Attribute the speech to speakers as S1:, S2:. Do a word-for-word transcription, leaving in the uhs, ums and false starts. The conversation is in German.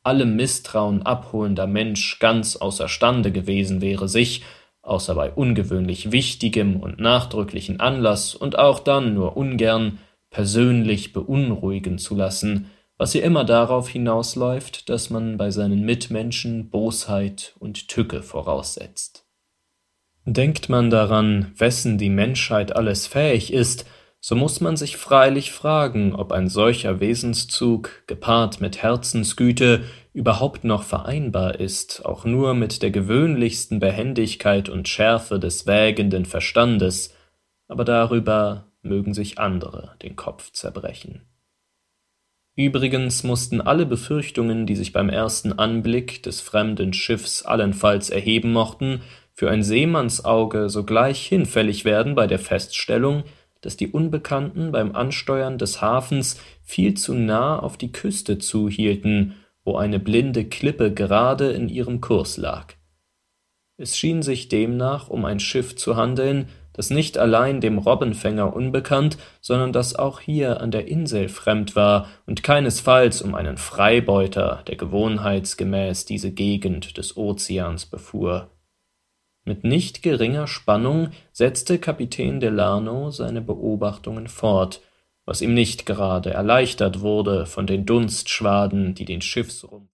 S1: allem Misstrauen abholender Mensch ganz außerstande gewesen wäre, sich, außer bei ungewöhnlich wichtigem und nachdrücklichen Anlass und auch dann nur ungern, persönlich beunruhigen zu lassen, was ja immer darauf hinausläuft, dass man bei seinen Mitmenschen Bosheit und Tücke voraussetzt. Denkt man daran, wessen die Menschheit alles fähig ist, so muß man sich freilich fragen, ob ein solcher Wesenszug, gepaart mit Herzensgüte, überhaupt noch vereinbar ist, auch nur mit der gewöhnlichsten Behendigkeit und Schärfe des wägenden Verstandes, aber darüber mögen sich andere den Kopf zerbrechen. Übrigens mußten alle Befürchtungen, die sich beim ersten Anblick des fremden Schiffs allenfalls erheben mochten, für ein Seemannsauge sogleich hinfällig werden bei der Feststellung, dass die Unbekannten beim Ansteuern des Hafens viel zu nah auf die Küste zuhielten, wo eine blinde Klippe gerade in ihrem Kurs lag. Es schien sich demnach um ein Schiff zu handeln, das nicht allein dem Robbenfänger unbekannt, sondern das auch hier an der Insel fremd war und keinesfalls um einen Freibeuter, der gewohnheitsgemäß diese Gegend des Ozeans befuhr. Mit nicht geringer Spannung setzte Kapitän Delano seine Beobachtungen fort, was ihm nicht gerade erleichtert wurde von den Dunstschwaden, die den Schiffsrumpf